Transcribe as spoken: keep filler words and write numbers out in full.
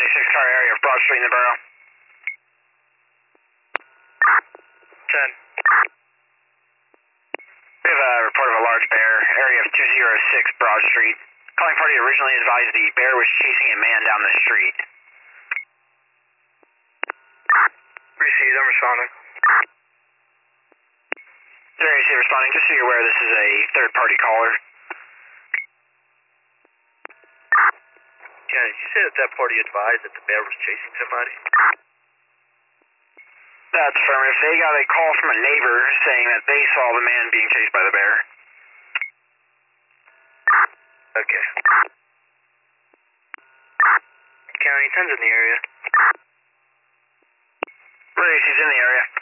seventy-six car area of Broad Street in the borough. ten. We have a report of a large bear, area of two oh six Broad Street. Calling party originally advised the bear was chasing a man down the street. Received, I'm responding. Very safe responding. Just so you're aware, this is a third-party caller. Yeah, did you say that that party advised that the bear was chasing somebody? That's affirmative. They got a call from a neighbor saying that they saw the man being chased by the bear. Okay. County, ten's in the area. Race, he's in the area.